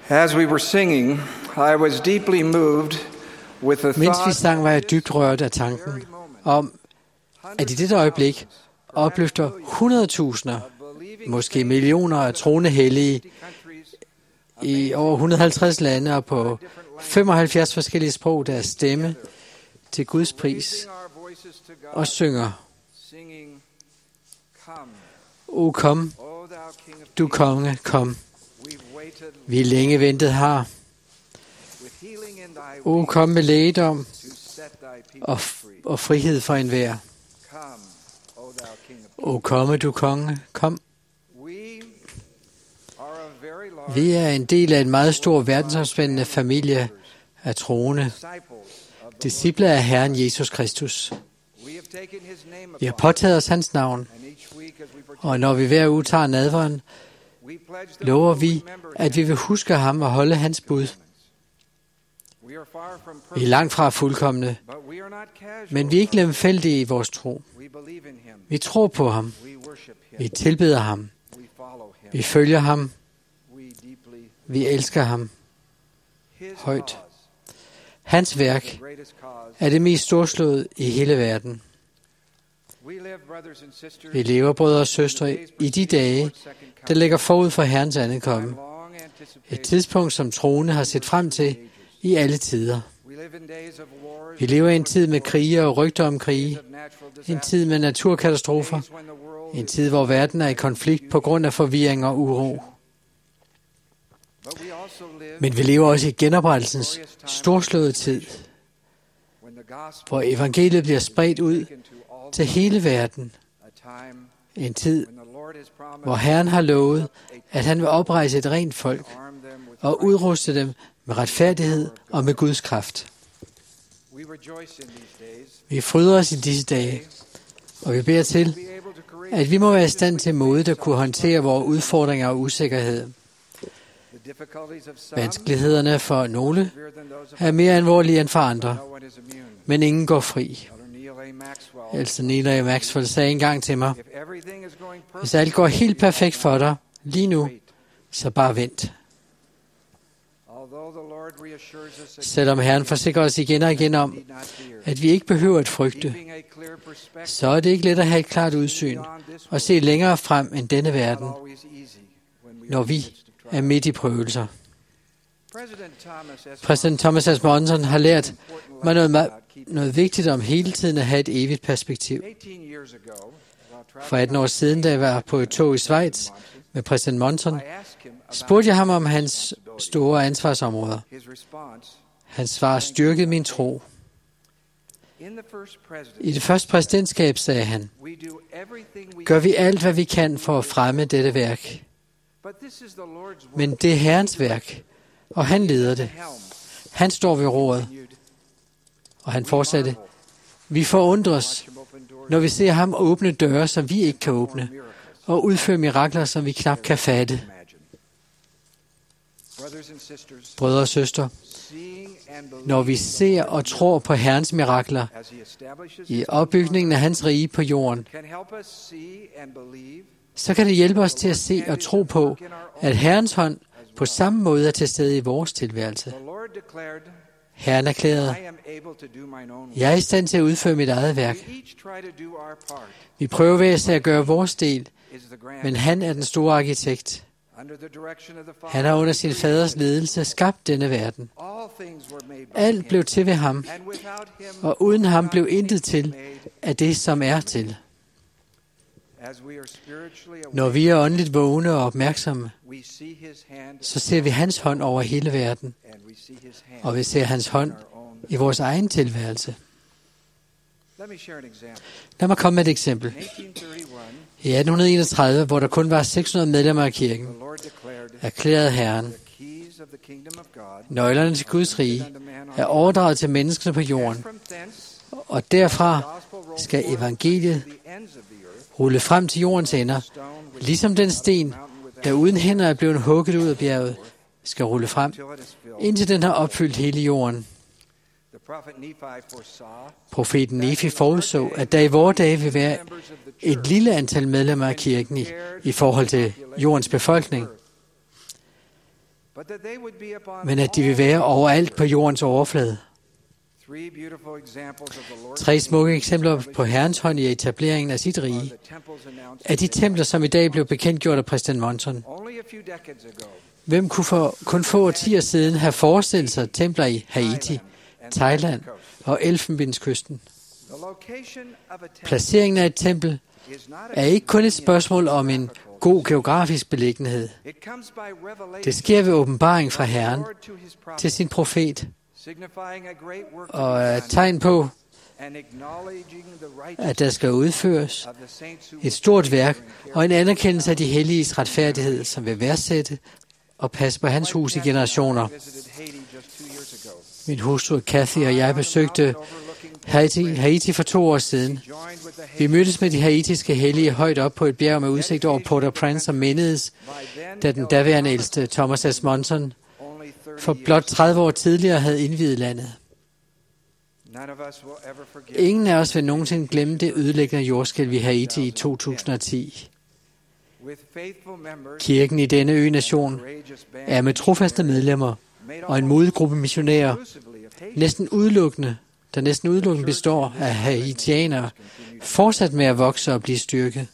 As we were singing, I was deeply moved with the Mens vi thought sang, var jeg dybt rørt af tanken om, at i dette øjeblik opløfter 100.000, måske millioner af troende hellige i over 150 lande og på 75 forskellige sprog deres stemme til Guds pris og synger: O kom, du konge, kom. Vi længe ventet har. O kom med lægedom og frihed for enhver. O komme, du konge, kom. Vi er en del af en meget stor verdensomspændende familie af troende, disciple af Herren Jesus Kristus. Vi har påtaget os hans navn, og når vi hver uge tager nadveren, lover vi, at vi vil huske ham og holde hans bud. Vi er langt fra fuldkomne, men vi er ikke lemfældige i vores tro. Vi tror på ham. Vi tilbeder ham. Vi følger ham. Vi elsker ham højt. Hans værk er det mest storslåede i hele verden. Vi lever, brødre og søstre, i de dage, der ligger forud for Herrens ankomme. Et tidspunkt, som troende har set frem til i alle tider. Vi lever i en tid med krige og rygter om krige. En tid med naturkatastrofer. En tid, hvor verden er i konflikt på grund af forvirring og uro. Men vi lever også i genoprettelsens storslåede tid, hvor evangeliet bliver spredt ud til hele verden. En tid, hvor Herren har lovet, at han vil oprejse et rent folk og udruste dem med retfærdighed og med Guds kraft. Vi fryder os i disse dage, og vi beder til, at vi må være i stand til modigt at kunne håndtere vores udfordringer og usikkerhed. Vanskelighederne for nogle er mere alvorlige end for andre, men ingen går fri. Ældste Neil A. Maxwell sagde engang til mig: hvis alt går helt perfekt for dig lige nu, så bare vent. Selvom Herren forsikrer os igen og igen om, at vi ikke behøver at frygte, så er det ikke let at have et klart udsyn og se længere frem end denne verden, når vi er midt i prøvelser. Præsident Thomas S. Monson har lært mig noget vigtigt om hele tiden at have et evigt perspektiv. For 18 år siden, da jeg var på et tog i Schweiz med præsident Monson, spurgte jeg ham om hans store ansvarsområder. Hans svar styrkede min tro. I det første præsidentskab, sagde han, gør vi alt, hvad vi kan for at fremme dette værk. Men det er Herrens værk, og han leder det. Han står ved roret. Og han fortsatte: vi forundres, når vi ser ham åbne døre, som vi ikke kan åbne, og udføre mirakler, som vi knap kan fatte. Brødre og søstre, når vi ser og tror på Herrens mirakler i opbygningen af hans rige på jorden, så kan det hjælpe os til at se og tro på, at Herrens hånd på samme måde er til stede i vores tilværelse. Herren erklærede: jeg er i stand til at udføre mit eget værk. Vi prøver hver især at gøre vores del, men han er den store arkitekt. Han har under sin faders ledelse skabt denne verden. Alt blev til ved ham, og uden ham blev intet til af det, som er til. Når vi er åndeligt vågne og opmærksomme, så ser vi hans hånd over hele verden, og vi ser hans hånd i vores egen tilværelse. Lad mig komme med et eksempel. I 1831, hvor der kun var 600 medlemmer af kirken, erklærede Herren: nøglerne til Guds rige er overdraget til menneskene på jorden, og derfra skal evangeliet rulle frem til jordens ender, ligesom den sten, der uden hænder er blevet hugget ud af bjerget, skal rulle frem, indtil den har opfyldt hele jorden. Profeten Nefi forudså, at der i vore dage vil være et lille antal medlemmer af kirken i forhold til jordens befolkning. men at de vil være overalt på jordens overflade. 3 smukke eksempler på Herrens hånd i etableringen af sit rige er de templer, som i dag blev bekendtgjort af præsident Monson. Hvem kunne for kun få årtier siden have forestillet sig templer i Haiti, Thailand og Elfenbenskysten? Placeringen af et tempel er ikke kun et spørgsmål om en god geografisk beliggenhed. Det sker ved åbenbaring fra Herren til sin profet, og er et tegn på, at der skal udføres et stort værk og en anerkendelse af de helliges retfærdighed, som vil værdsætte og passe på hans hus i generationer. Min hustru Kathy og jeg besøgte Haiti for 2 år siden. Vi mødtes med de haitiske hellige højt op på et bjerg med udsigt over Port-au-Prince, som mindedes, da den daværende ældste Thomas S. Monson for blot 30 år tidligere havde indviet landet. Ingen af os vil nogensinde glemme det ødelæggende jordskælv i Haiti i 2010. Kirken i denne ø-nation er med trofaste medlemmer og en modig gruppe missionærer, der næsten udelukkende består af haitianere, fortsat med at vokse og blive styrket.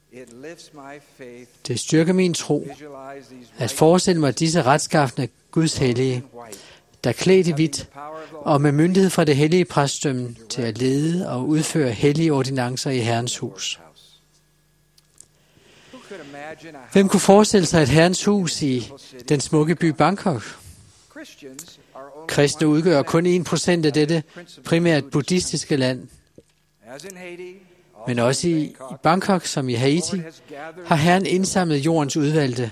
Det styrker min tro at forestille mig disse retskaffende Guds hellige, der klædt i hvidt og med myndighed fra det hellige præstdømme til at lede og udføre hellige ordinancer i Herrens hus. Hvem kunne forestille sig et Herrens hus i den smukke by Bangkok? Kristne udgør kun 1% af dette primært buddhistiske land. Men også i Bangkok, som i Haiti, har Herren indsamlet jordens udvalgte.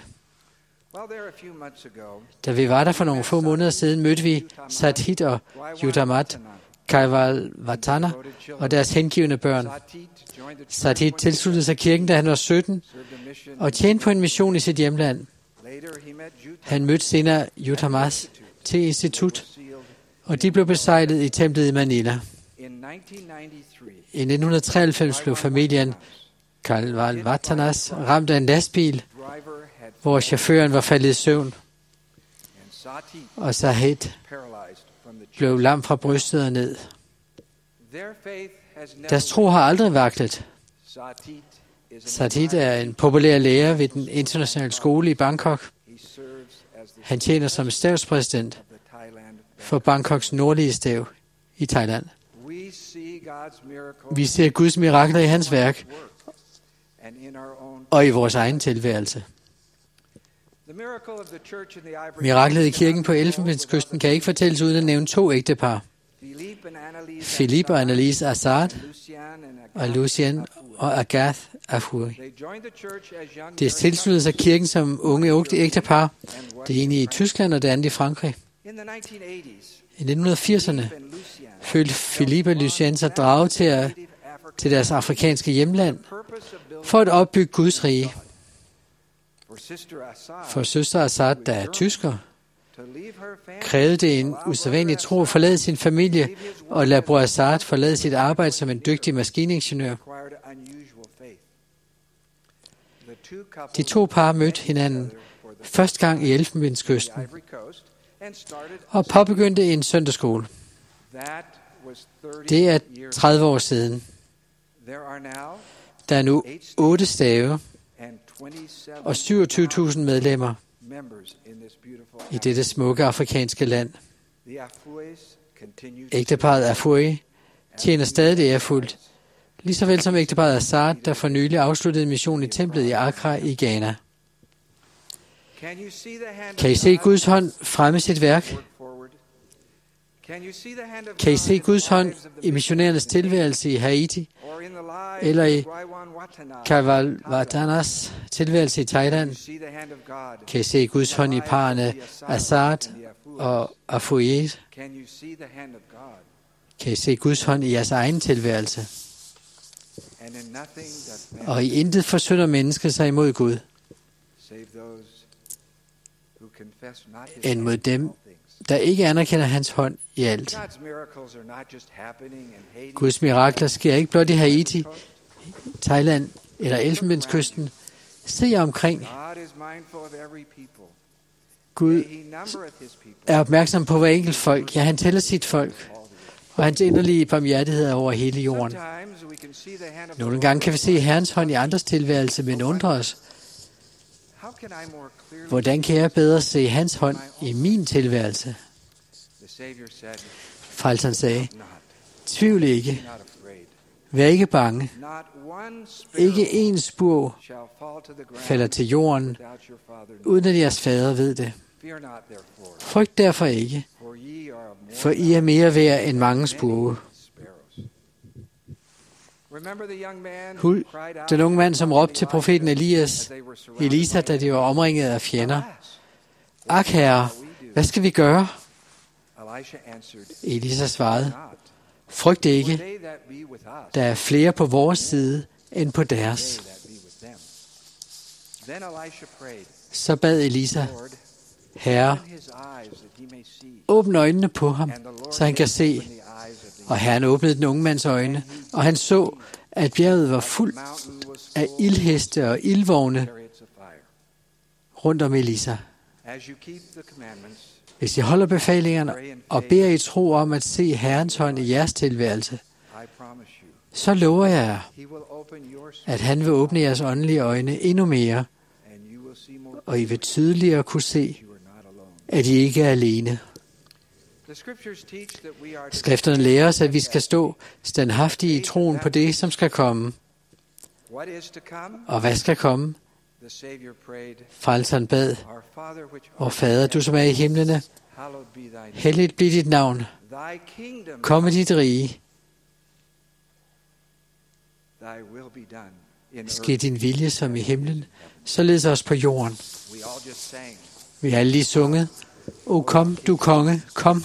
Da vi var der for nogle få måneder siden, mødte vi Satit og Yudamat Kaivalvatana og deres hengivne børn. Satit tilsluttede sig kirken, da han var 17, og tjente på en mission i sit hjemland. Han mødte senere Yudamat til institut, og de blev besejlet i templet i Manila. I 1993 blev familien Kaivalvatanas ramt af en lastbil, hvor chaufføren var faldet i søvn, og Satit blev lam fra brystet og ned. Deres tro har aldrig vaklet. Satit er en populær lærer ved den internationale skole i Bangkok. Han tjener som stavspræsident for Bangkoks nordlige stav i Thailand. Vi ser Guds mirakler i hans værk og i vores egen tilværelse. Miraklet i kirken på Elfenbenskysten kan ikke fortælles uden at nævne 2 ægtepar. Philippe og Annalise Assad og Lucien og Agathe Afoui. De tilsluttede sig kirken som unge ægtepar, det ene i Tyskland og det andet i Frankrig. I 1980'erne følte Philippe og Lucien sig draget til deres afrikanske hjemland for at opbygge Guds rige. For søster Assad, der er tysker, krævede det en usædvanlig tro at forlade sin familie og lade bror Assad forlade sit arbejde som en dygtig maskiningeniør. De 2 par mødte hinanden første gang i Elfenbenskysten og påbegyndte en søndagsskole. Det er 30 år siden. Der er nu 8 stave og 27.000 medlemmer i dette smukke afrikanske land. Ægteparret Afoui tjener stadig ærefuldt, lige så vel som ægteparret Assad, der for nylig afsluttede en mission i templet i Accra i Ghana. Kan I se Guds hånd fremme sit værk? Kan I se Guds hånd i missionærernes tilværelse i Haiti, eller i Kaivalvatanas tilværelse i Thailand? Kan I se Guds hånd i parerne Assad og Afoui? Kan I se Guds hånd i jeres egen tilværelse? Og i intet forsynder mennesket sig imod Gud, end mod dem, der ikke anerkender hans hånd i alt. Guds mirakler sker ikke blot i Haiti, Thailand eller Elfenbenskysten. Se jer omkring. Gud er opmærksom på hver enkelt folk. Ja, han tæller sit folk, og hans inderlige barmhjertighed er over hele jorden. Nogle gange kan vi se Herrens hånd i andres tilværelse, men undrer os, hvordan kan jeg bedre se hans hånd i min tilværelse? Frelseren sagde, tvivl ikke, vær ikke bange, ikke en spur falder til jorden, uden at jeres fader ved det. Frygt derfor ikke, for I er mere værd end mange spurve. Den unge mand, som råbte til profeten Elisa, da de var omringet af fjender. Ak, herre, hvad skal vi gøre? Elisa svarede, frygt ikke, der er flere på vores side end på deres. Så bad Elisa, Herre, åbn øjnene på ham, så han kan se. Og Herren åbnede den unge mands øjne, og han så, at bjerget var fuldt af ildheste og ildvogne rundt om Elisa. Hvis I holder befalingerne og beder i tro om at se Herrens hånd i jeres tilværelse, så lover jeg jer, at han vil åbne jeres åndelige øjne endnu mere, og I vil tydeligere kunne se, at I ikke er alene. Skrifterne lærer os, at vi skal stå standhaftige i troen på det, som skal komme. Og hvad skal komme? Frelseren bad, vor Fader, du som er i himlene, helligt blive dit navn. Kom med dit rige. Ske din vilje som i himlen, således også på jorden. Vi har alle lige sunget. O kom, du konge, kom.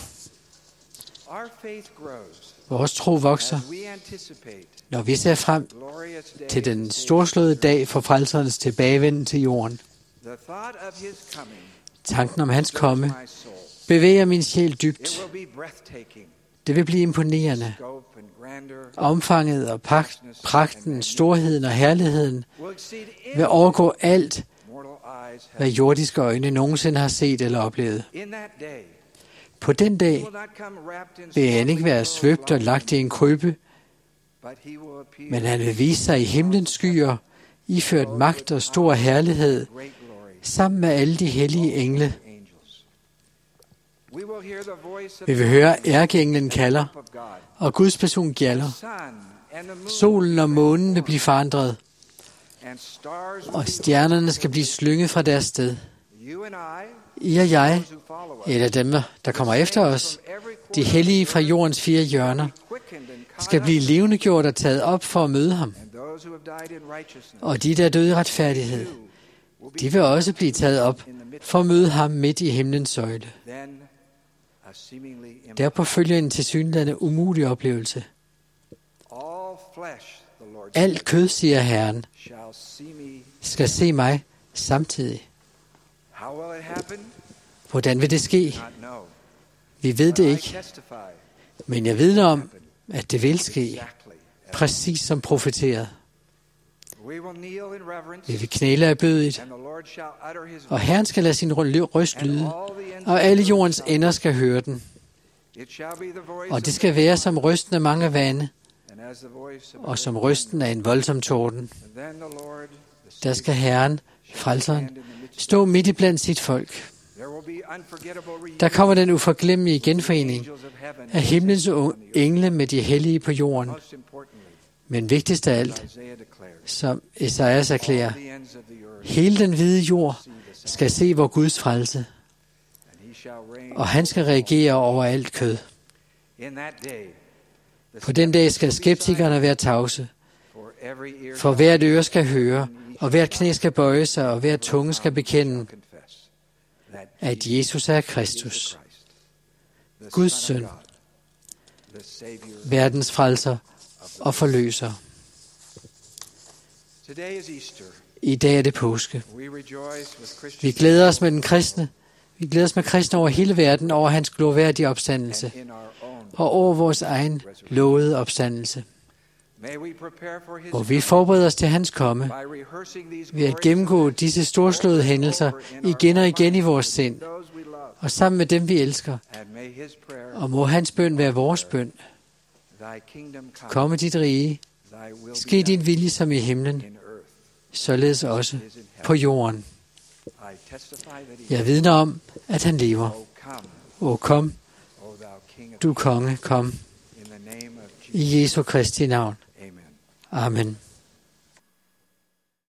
Vores tro vokser, når vi ser frem til den storslåede dag for frelsernes tilbagevenden til jorden. Tanken om hans komme bevæger min sjæl dybt. Det vil blive imponerende. Omfanget og pragten, storheden og herligheden vil overgå alt, hvad jordiske øjne nogensinde har set eller oplevet. På den dag vil han ikke være svøbt og lagt i en krybbe, men han vil vise sig i himlens skyer, iført magt og stor herlighed, sammen med alle de hellige engle. Vi vil høre ærkeenglen kalder, og Guds person gjalder. Solen og månen vil blive forandret, og stjernerne skal blive slynget fra deres sted. I og jeg, eller dem, der kommer efter os, de hellige fra jordens 4 hjørner, skal blive levendegjort og taget op for at møde ham. Og de, der er døde i retfærdighed, de vil også blive taget op for at møde ham midt i himlens søjle. Derpå følger en tilsyneladende umulig oplevelse. Alt kød, siger Herren, skal se mig samtidig. Hvordan vil det ske? Vi ved det ikke, men jeg vidner om, at det vil ske, præcis som profeteret. Vi vil knæle af bødet, og Herren skal lade sin røst lyde, og alle jordens ender skal høre den. Og det skal være som røsten af mange vande, og som røsten af en voldsom torden. Der skal Herren, frelseren, stå midt i blandt sit folk. Der kommer den uforglemmelige genforening af himlens engle med de hellige på jorden. Men vigtigst af alt, som Esajas erklærer, hele den hvide jord skal se vor Guds frelse, og han skal regere over alt kød. På den dag skal skeptikerne være tavse, for hvert øre skal høre, og hvert knæ skal bøje sig, og hvert tunge skal bekende, at Jesus er Kristus, Guds søn, verdens frelser og forløser. I dag er det påske. Vi glæder os med den kristne. Vi glæder os med kristne over hele verden, over hans glorværdige opstandelse, og over vores egen lovede opstandelse. Og vi forbereder os til hans komme ved at gennemgå disse storslåede hændelser igen og igen i vores sind, og sammen med dem, vi elsker. And may his prayer, Og må hans bøn være vores bøn. thy kingdom come, Komme dit rige, thy will ske be din done vilje som i himlen, in earth således as også it is in på heaven. jorden. I testify that he Jeg vidner om, at han lever. O come, O kom, O thou King of du konge, kom, in the name of Jesus. i Jesu Kristi navn. Amen. Amen.